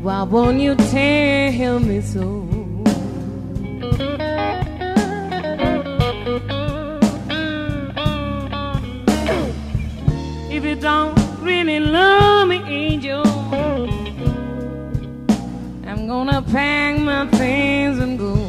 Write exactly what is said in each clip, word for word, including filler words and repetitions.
Why won't you tell me so? If you don't really love me, angel, I'm gonna pack my things and go.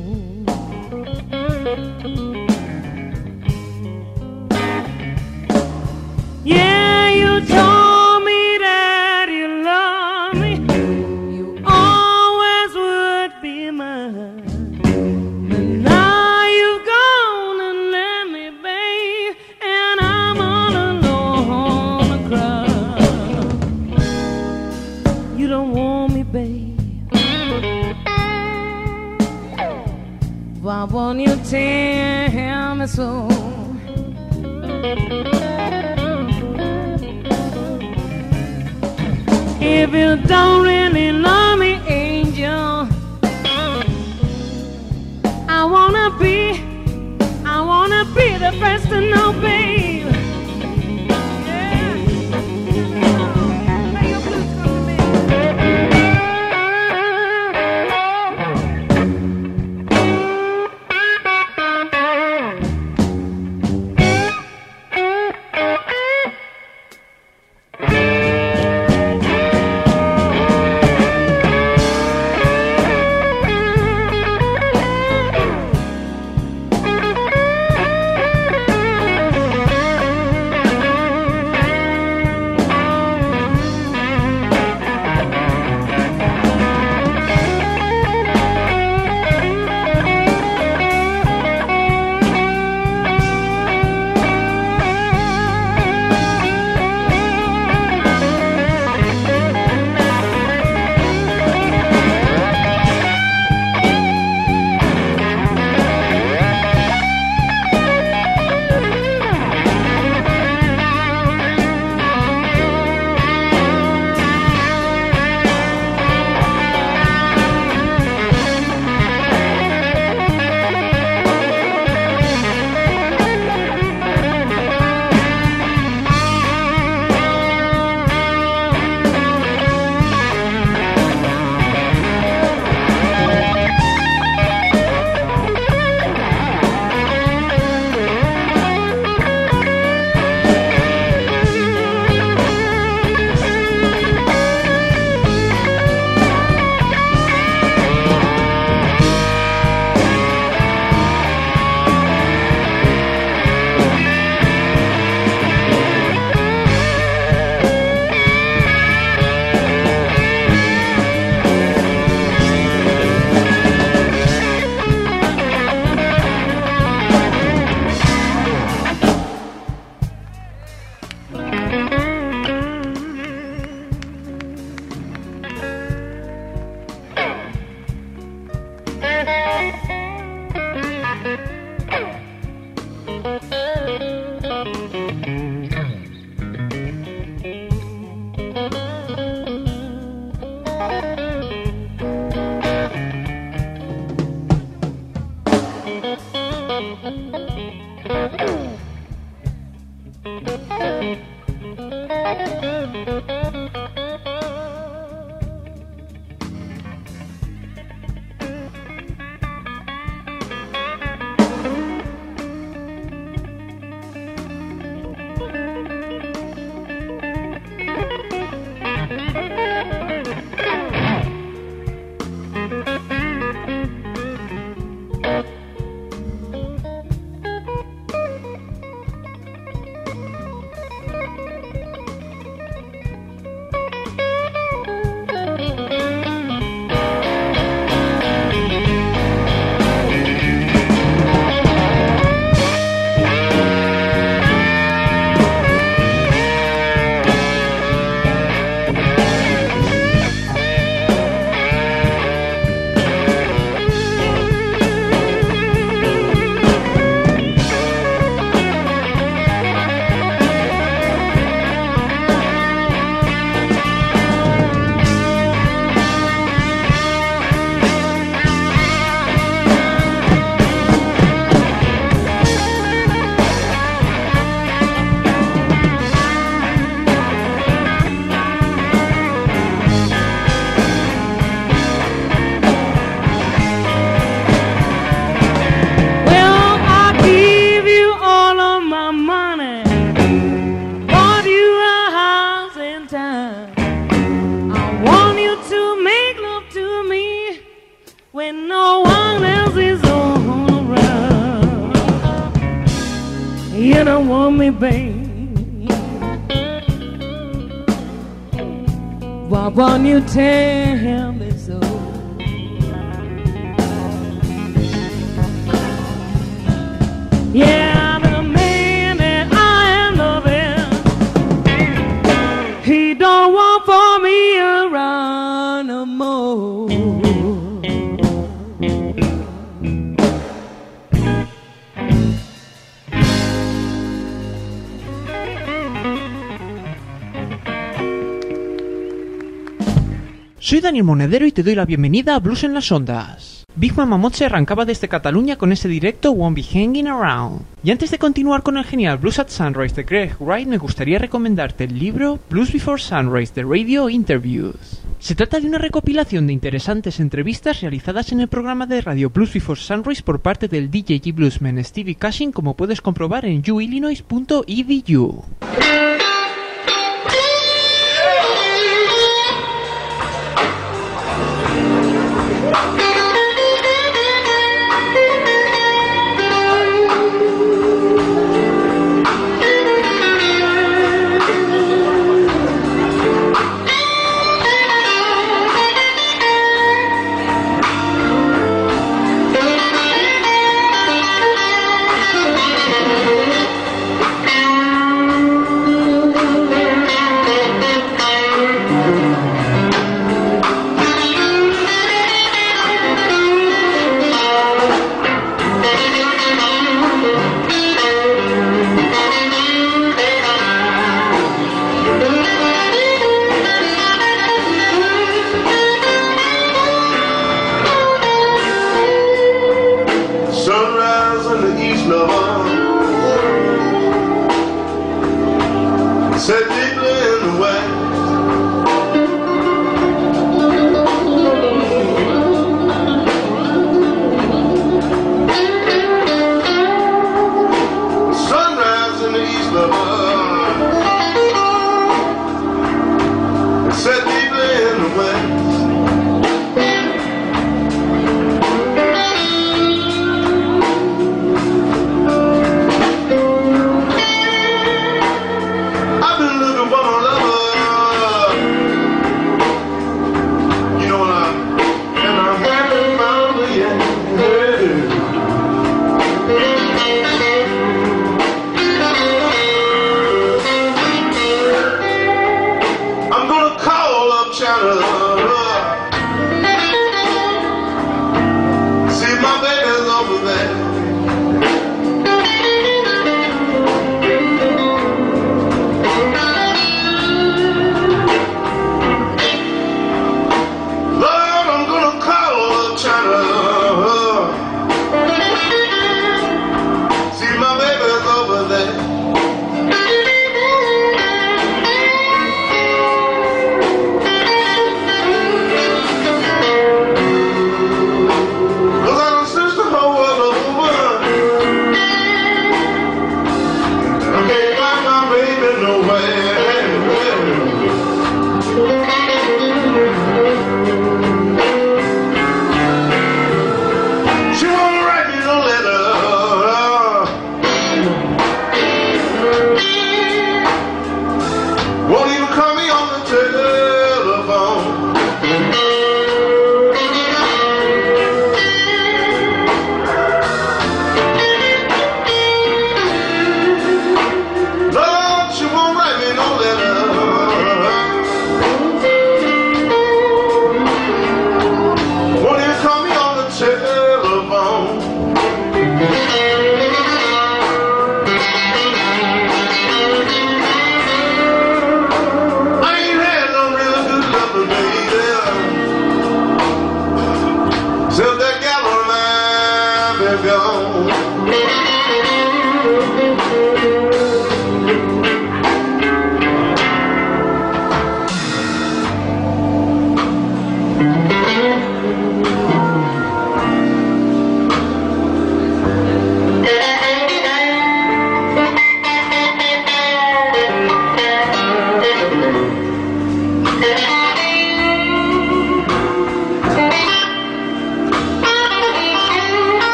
Yeah, you told me that you love me, you always would be mine. But now you've gone and left me, babe, and I'm all alone to cry. You don't want me, babe. Why won't you tell me so? If you don't really love me, angel, I wanna be, I wanna be the first to know, babe. Yeah. Play your blues for me. don't want me, babe, why won't you tell me so? Yeah, the man that I am loving, he don't want for me around no more. Soy Daniel Monedero y te doy la bienvenida a Blues en las Ondas. Big Mama Moche arrancaba desde Cataluña con ese directo Won't Be Hanging Around. Y antes de continuar con el genial Blues at Sunrise de Greg Wright, me gustaría recomendarte el libro Blues Before Sunrise de Radio Interviews. Se trata de una recopilación de interesantes entrevistas realizadas en el programa de radio Blues Before Sunrise por parte del D J y bluesman Stevie Cushing, como puedes comprobar en u illinois punto e d u.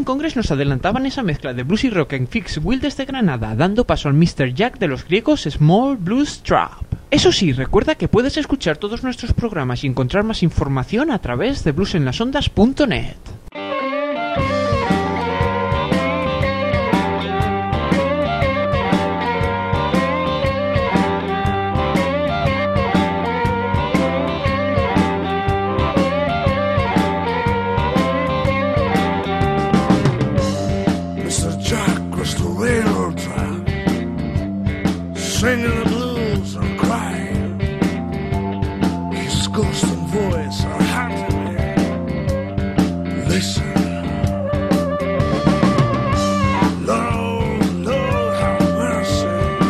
Congress nos adelantaban esa mezcla de blues y rock en Fix Will desde Granada, dando paso al mister Jack de los griegos Small Blues Trap. Eso sí, recuerda que puedes escuchar todos nuestros programas y encontrar más información a través de blues en las ondas punto net. Singing the blues and crying, his ghost and voice are haunting me. Listen, Lord, Lord, have mercy.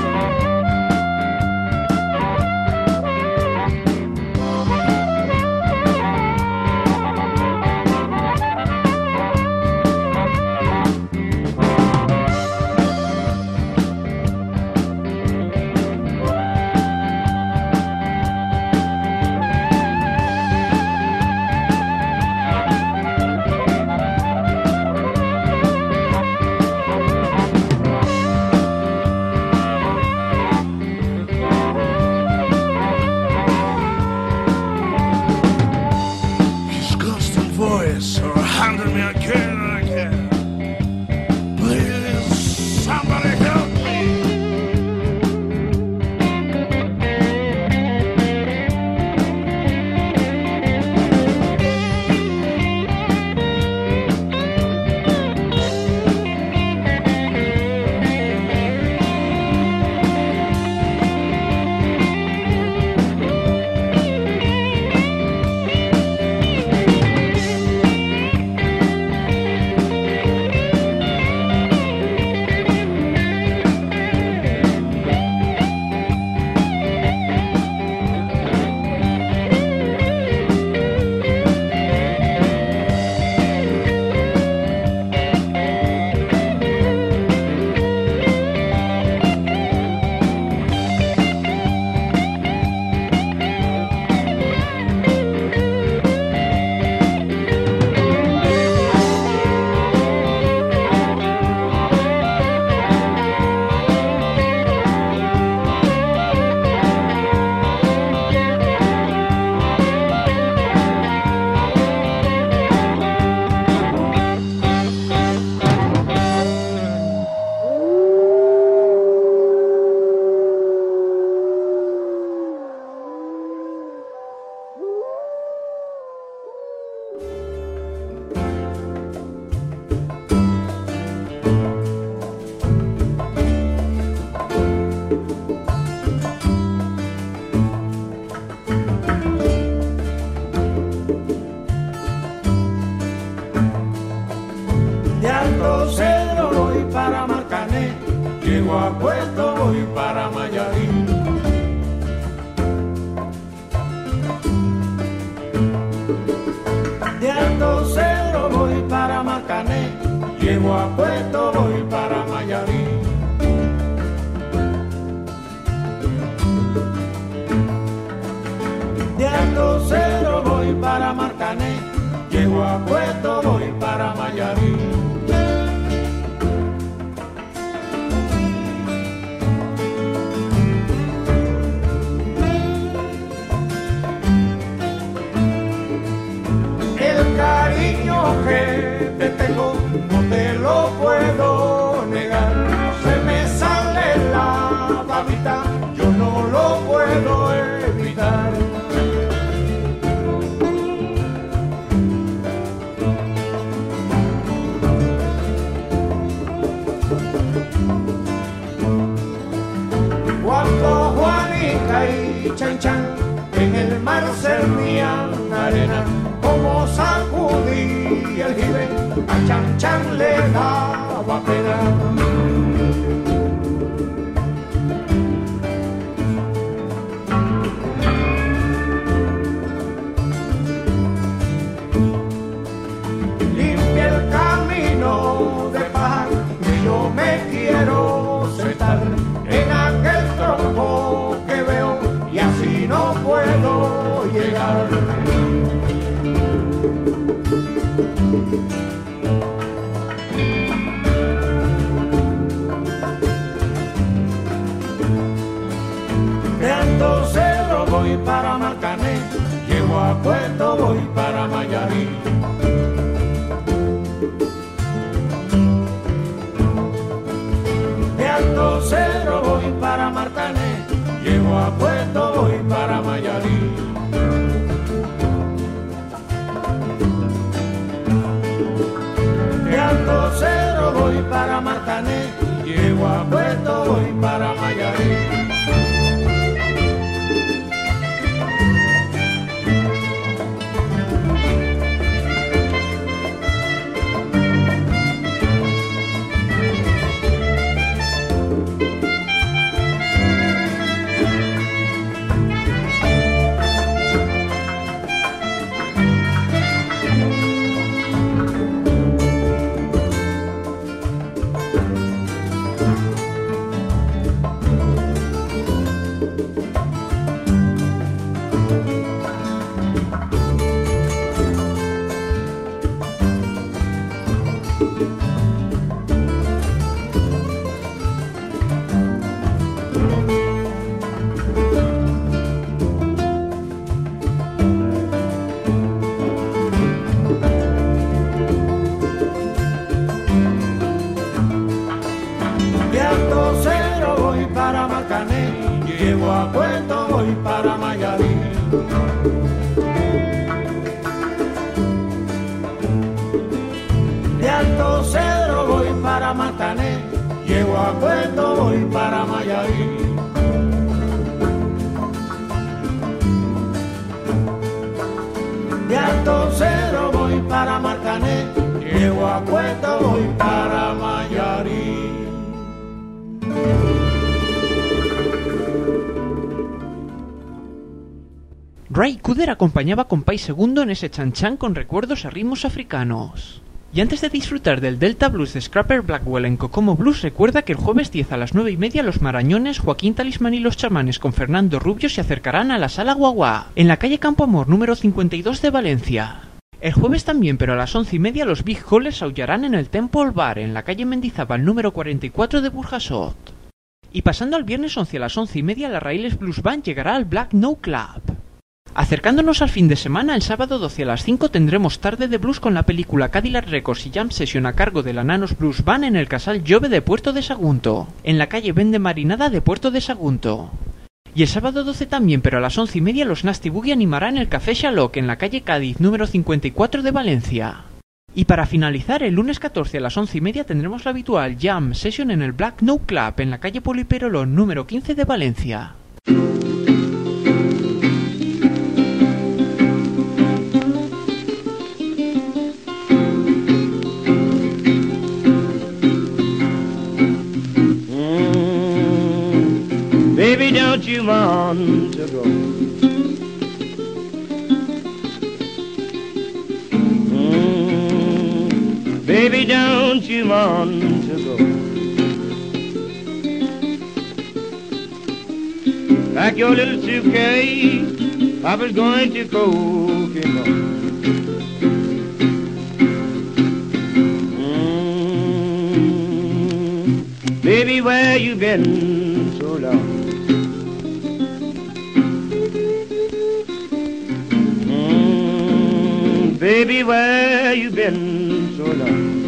Llego a Puerto, voy para Mayarí. De Alto Cedro voy para Marcané. Llego a Puerto, voy para Mayarí. De Alto Cedro voy para Marcané. Llego a Puerto, voy para Mayarí. Que te tengo, no te lo puedo negar. Se me sale la babita, yo no lo puedo evitar. Cuando Juanica y Chan Chan en el mar servían arena, como sacudí el jibe, a Chan Chan le daba pena. Limpia el camino de paz, y yo me quiero sentar en aquel tronco que veo, y así no puedo llegar. a Puerto, voy para Mayarí. De Alto Cerro voy para Martané, llego a Puerto, voy para Mayarí. De Alto Cerro voy para Martané, llego a Puerto, voy para Mayarí. Llego a Puerto, voy para Mayarí. De Alto Cerro voy para Martané, llego a Puerto, voy para Mayarí. De Alto Cerro voy para Martané, llego a Puerto, voy para Mayarí. Ray Cooder acompañaba a Compay Segundo en ese chan-chan con recuerdos a ritmos africanos. Y antes de disfrutar del Delta Blues de Scrapper Blackwell en Kokomo Blues, recuerda que el jueves diez a las nueve y media los Marañones, Joaquín Talismán y los Chamanes con Fernando Rubio se acercarán a la Sala Guaguá, en la calle Campo Amor número cincuenta y dos de Valencia. El jueves también, pero a las once y media, los Big Hollers aullarán en el Temple Bar, en la calle Mendizábal número cuarenta y cuatro de Burjasot. Y pasando al viernes once a las once y media, la Raíles Blues Band llegará al Black No Club. Acercándonos al fin de semana, el sábado doce a las cinco tendremos tarde de blues con la película Cadillac Records y Jam Session a cargo de la Nanos Blues Band en el Casal Llove de Puerto de Sagunto, en la calle Vende Marinada de Puerto de Sagunto. Y el sábado doce también, pero a las once y media, los Nasty Boogie animarán el Café Shalok en la calle Cádiz número cincuenta y cuatro de Valencia. Y para finalizar, el lunes catorce a las once y media tendremos la habitual Jam Session en el Black No Club en la calle Poliperolón número quince de Valencia. Baby, don't you want to go? Mm, baby, don't you want to go? Pack your little suitcase, Papa's going to Kokomo. Mm, baby, where you been so long? Baby, where you been so long?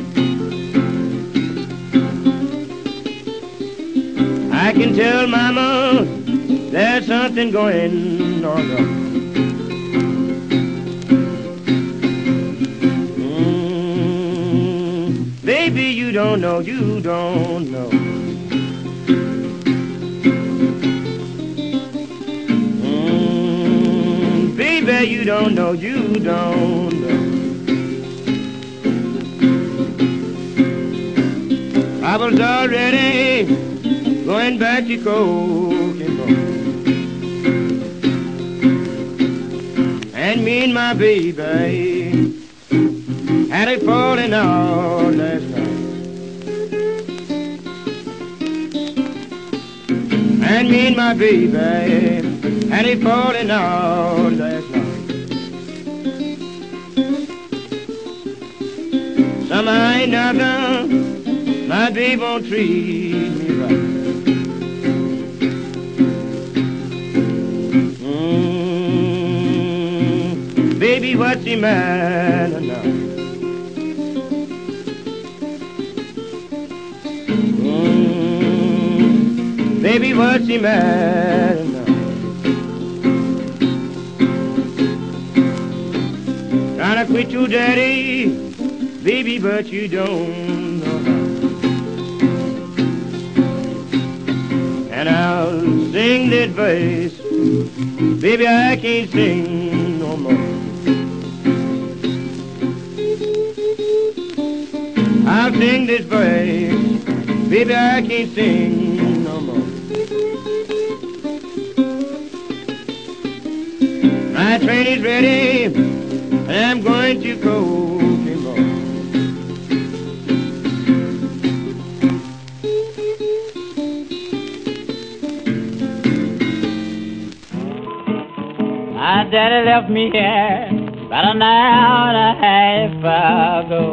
I can tell Mama there's something going on wrong. Mm, baby, you don't know, you don't know. Mm, baby, you don't know, you don't know. I was already going back to Kokomo, and me and my baby had it falling out last night, and me and my baby had it falling out last night. Some I ain't nothing. My baby won't treat me right. Mm, she mad enough? Mm, baby, was she mad enough? Trying to quit your daddy, baby, but you don't know how. And I'll sing that verse, baby, I can't sing no more. I'll sing this verse, baby, I can't sing no more. My train is ready, and I'm going to Kokomo. My daddy left me here about an hour and a half ago.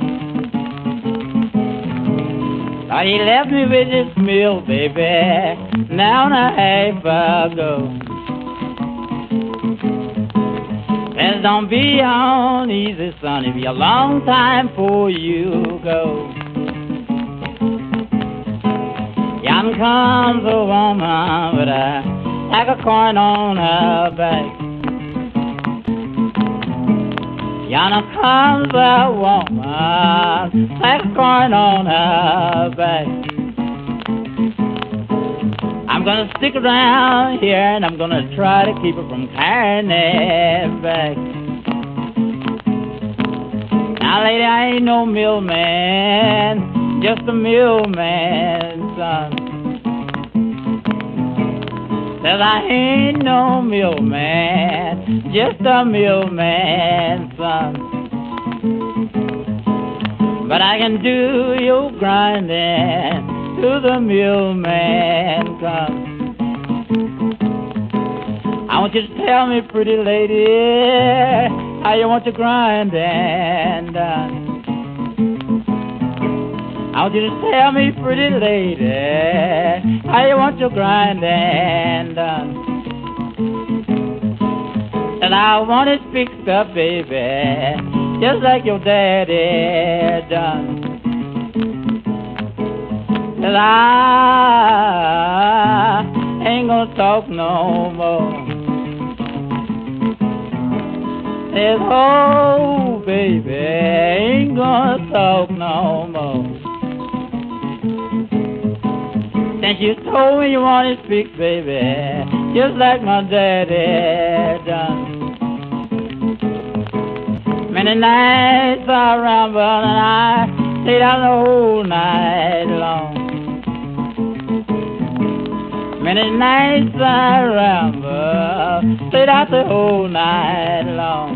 Thought he left me with this mill, baby, an hour and a half ago. Says don't be uneasy, son, it'll be a long time before you go. Yon comes a woman with a like a coin on her back. Yonder comes a woman like a coin on her back. I'm gonna stick around here and I'm gonna try to keep her from carrying it back. Now lady, I ain't no millman, just a millman's son. Says I ain't no millman, just a millman's son. But I can do your grinding to the millman comes. I want you to tell me, pretty lady, how you want your grinding done. I want you to tell me, pretty lady, how you want your grinding done. And I want it fixed up, baby, just like your daddy done. And I ain't gonna talk no more. Says, oh, baby, ain't gonna talk no more. Since you told me you wanted to speak, baby, just like my daddy done. Many nights I rambled and I stayed out the whole night long. Many nights I rambled, stayed out the whole night long.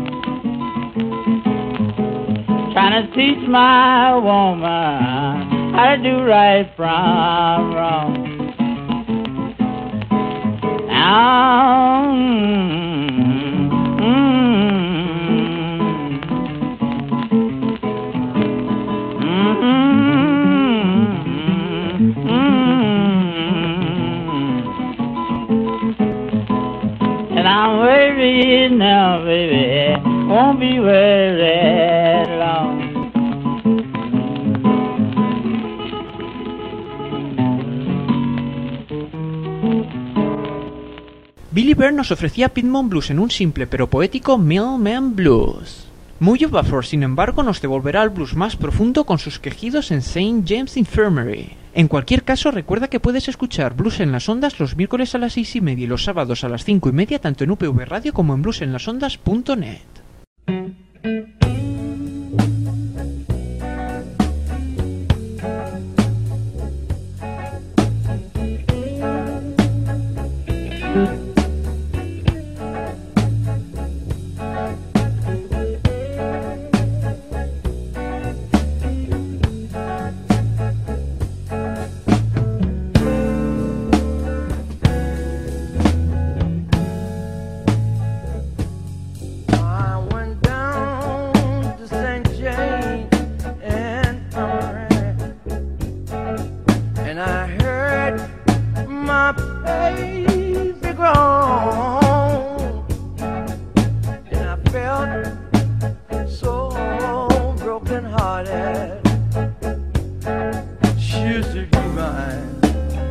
Trying to teach my woman how to do right from wrong. Now, mm, mm, mm, mm. And I'm worried now, baby, won't be worried long. Billy Byrne nos ofrecía Pitman Blues en un simple pero poético Millman Blues. Muy Buford, sin embargo, nos devolverá al blues más profundo con sus quejidos en Saint James Infirmary. En cualquier caso, recuerda que puedes escuchar Blues en las Ondas los miércoles a las seis y media y los sábados a las cinco y media tanto en U P V Radio como en blues en las ondas punto net. be mine,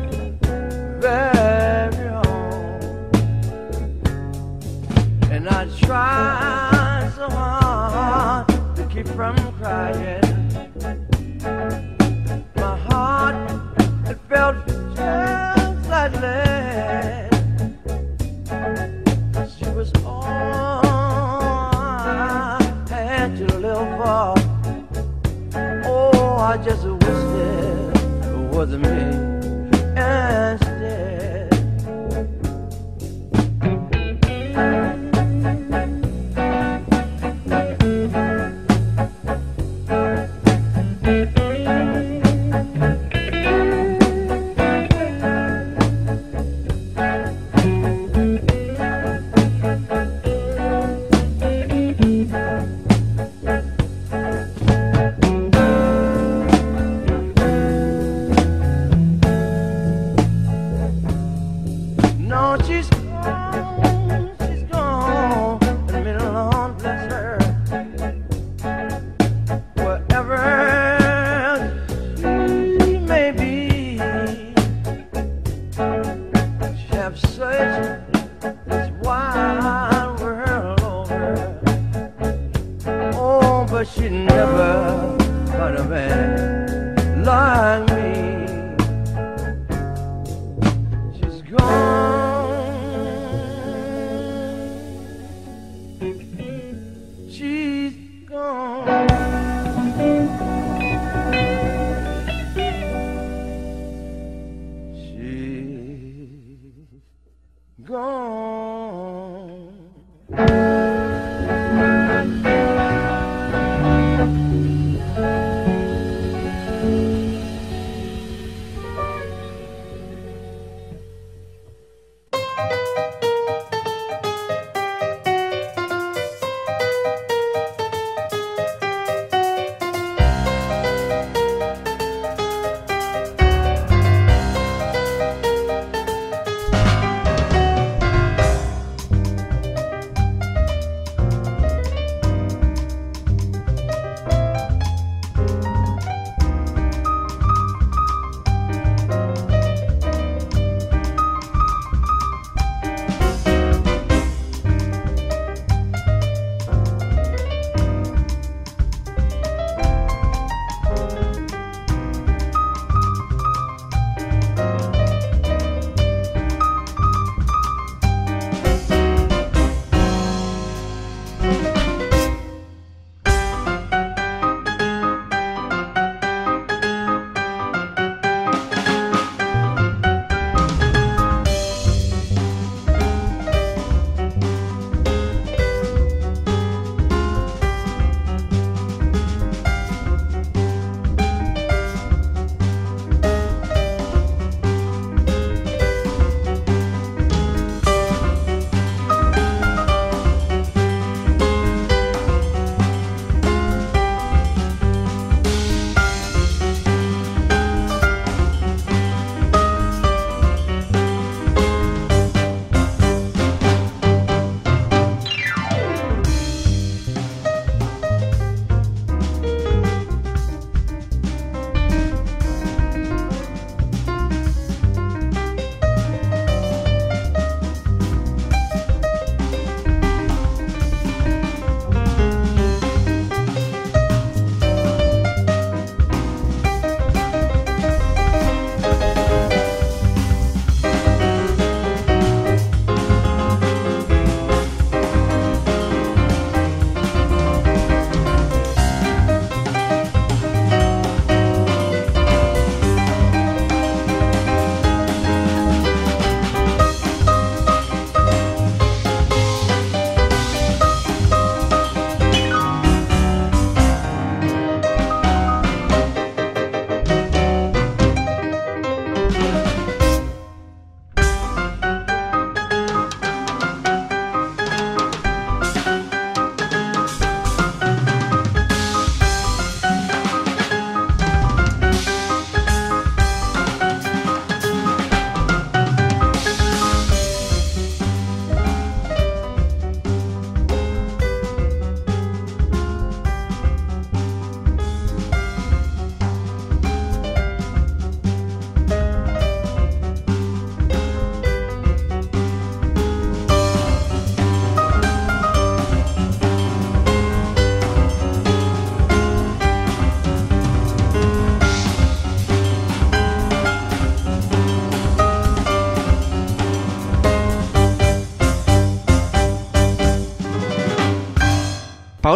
very own. And I tried so hard to keep from crying. My heart, it felt just like lead. She was all I had to live for. Oh, I just wished it was me instead.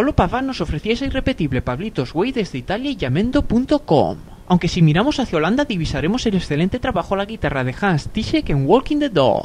Paolo Paván nos ofrecía esa irrepetible Pablitos Way desde Italia y Yamendo punto com. Aunque si miramos hacia Holanda divisaremos el excelente trabajo a la guitarra de Hans Tischek en Walking the Dog.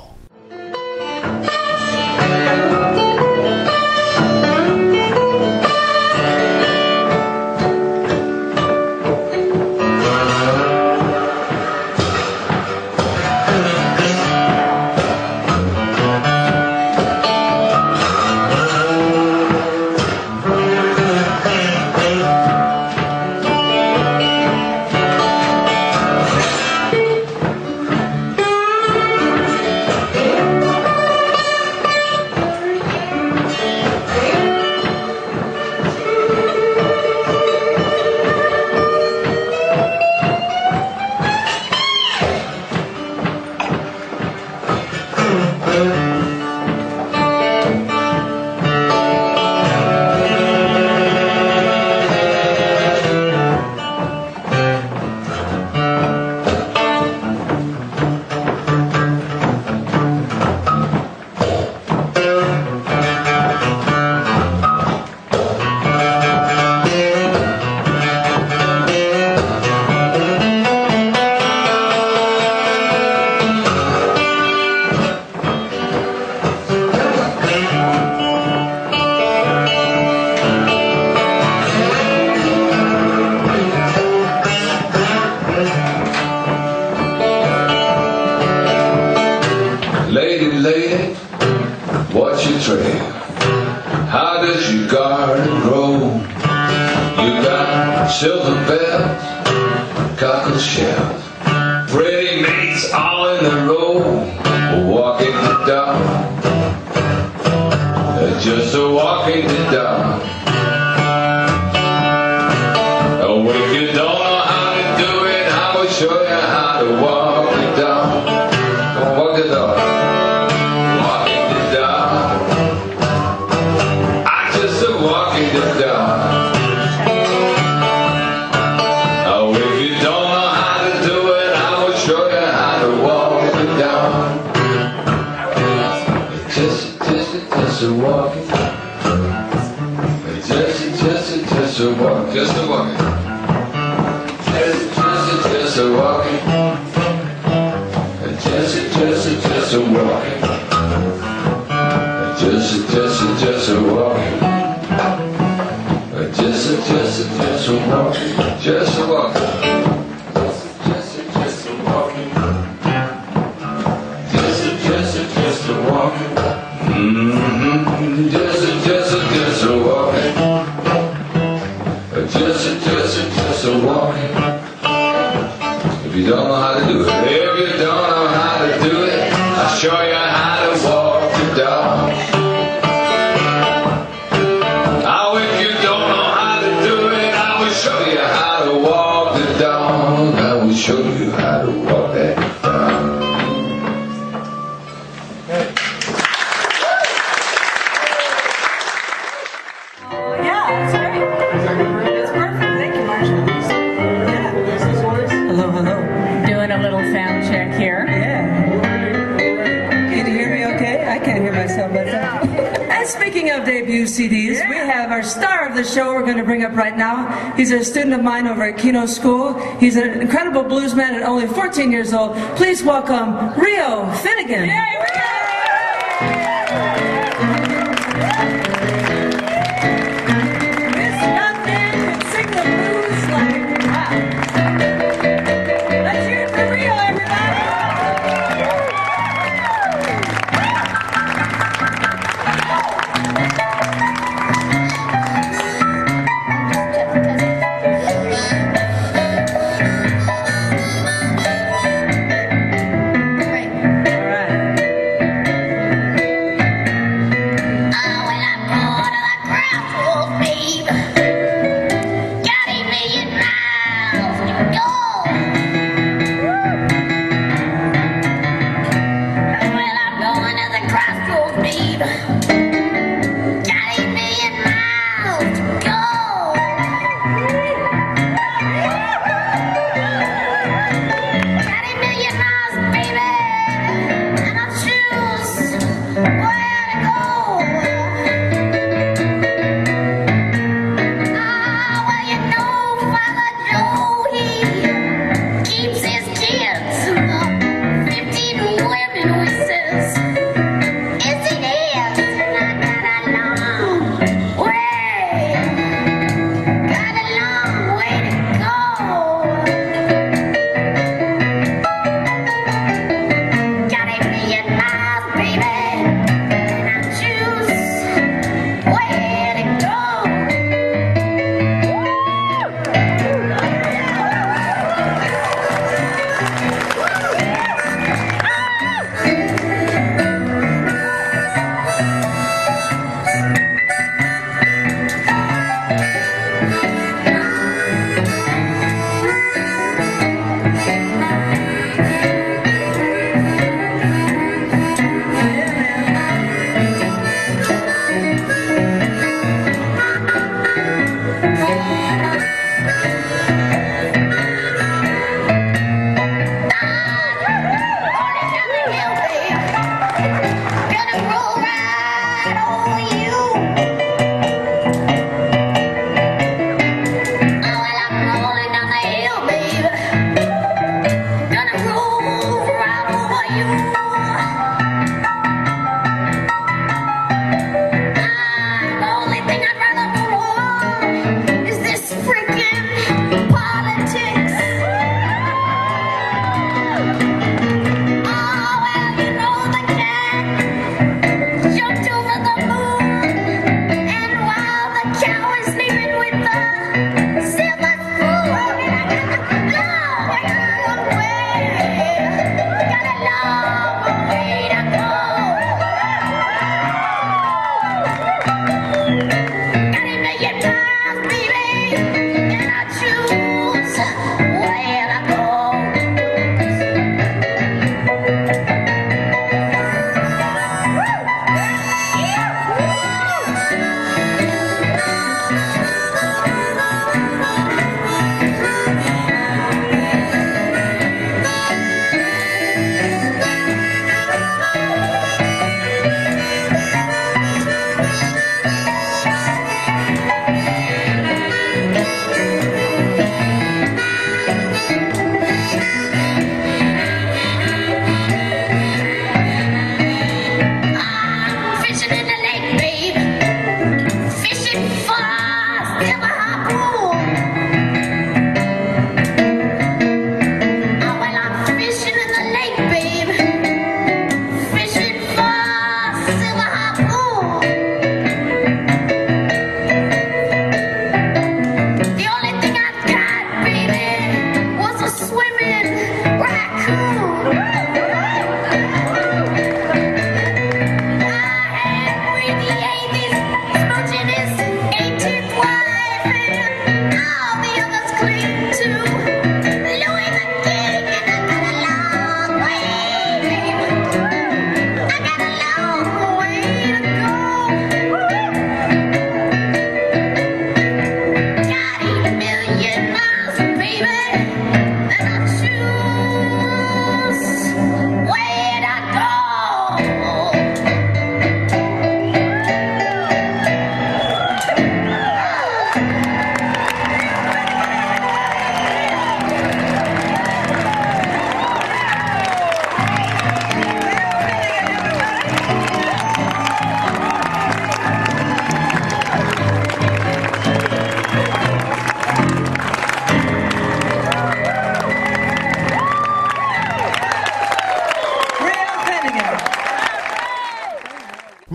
He's a student of mine over at Kino School. He's an incredible blues man at only fourteen years old. Please welcome Rio Finnegan. Yay, this young man can sing the blues like wow. Let's hear it for Rio, everybody.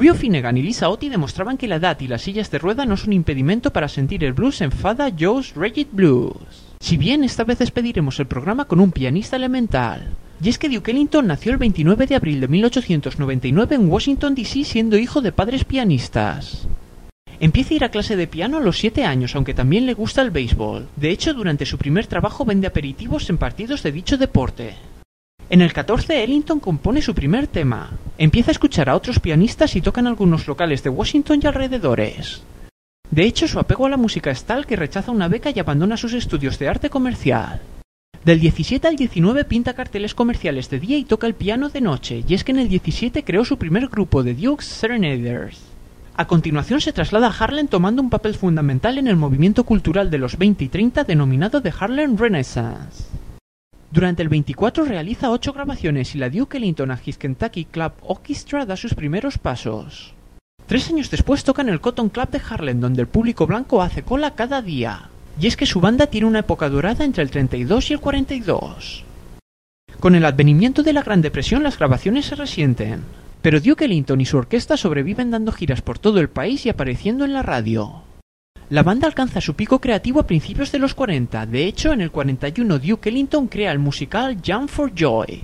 Rio Finnegan y Lisa Otti demostraban que la edad y las sillas de rueda no son impedimento para sentir el blues en Father Joe's Reggae Blues. Si bien esta vez despediremos el programa con un pianista elemental. Y es que Duke Ellington nació el veintinueve de abril de mil ochocientos noventa y nueve en Washington D C siendo hijo de padres pianistas. Empieza a ir a clase de piano a los siete años, aunque también le gusta el béisbol. De hecho, durante su primer trabajo vende aperitivos en partidos de dicho deporte. En el catorce, Ellington compone su primer tema. Empieza a escuchar a otros pianistas y toca en algunos locales de Washington y alrededores. De hecho, su apego a la música es tal que rechaza una beca y abandona sus estudios de arte comercial. Del diecisiete al diecinueve pinta carteles comerciales de día y toca el piano de noche, y es que en el diecisiete creó su primer grupo de Duke's Serenaders. A continuación se traslada a Harlem tomando un papel fundamental en el movimiento cultural de los veinte y treinta denominado The Harlem Renaissance. Durante el veinticuatro realiza ocho grabaciones y la Duke Ellington and His Kentucky Club Orchestra da sus primeros pasos. Tres años después toca en el Cotton Club de Harlem, donde el público blanco hace cola cada día. Y es que su banda tiene una época dorada entre el treinta y dos y el cuarenta y dos. Con el advenimiento de la Gran Depresión las grabaciones se resienten. Pero Duke Ellington y su orquesta sobreviven dando giras por todo el país y apareciendo en la radio. La banda alcanza su pico creativo a principios de los cuarenta, de hecho en el cuarenta y uno Duke Ellington crea el musical Jump for Joy.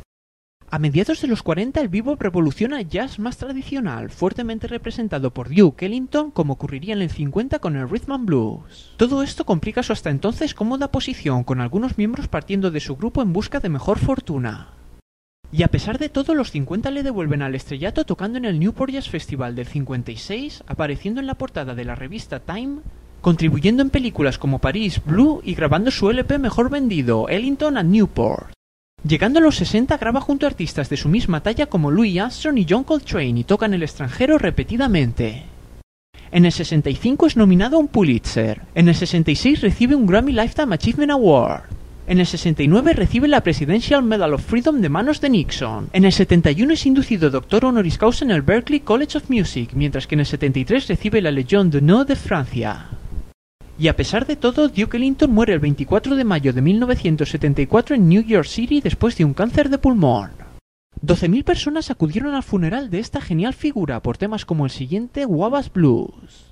A mediados de los cuarenta el bebop revoluciona el jazz más tradicional, fuertemente representado por Duke Ellington como ocurriría en el cincuenta con el rhythm and blues. Todo esto complica su hasta entonces cómoda posición, con algunos miembros partiendo de su grupo en busca de mejor fortuna. Y a pesar de todo, los cincuenta le devuelven al estrellato tocando en el Newport Jazz Festival del cincuenta y seis, apareciendo en la portada de la revista Time, contribuyendo en películas como Paris Blue y grabando su L P mejor vendido, Ellington at Newport. Llegando a los sesenta graba junto a artistas de su misma talla como Louis Armstrong y John Coltrane y toca en el extranjero repetidamente. En el sesenta y cinco es nominado a un Pulitzer. En el sesenta y seis recibe un Grammy Lifetime Achievement Award. En el sesenta y nueve recibe la Presidential Medal of Freedom de manos de Nixon. En el setenta y uno es inducido doctor honoris causa en el Berklee College of Music, mientras que en el setenta y tres recibe la Légion d'honneur de Francia. Y a pesar de todo, Duke Ellington muere el veinticuatro de mayo de mil novecientos setenta y cuatro en New York City después de un cáncer de pulmón. doce mil personas acudieron al funeral de esta genial figura por temas como el siguiente, Wabash Blues.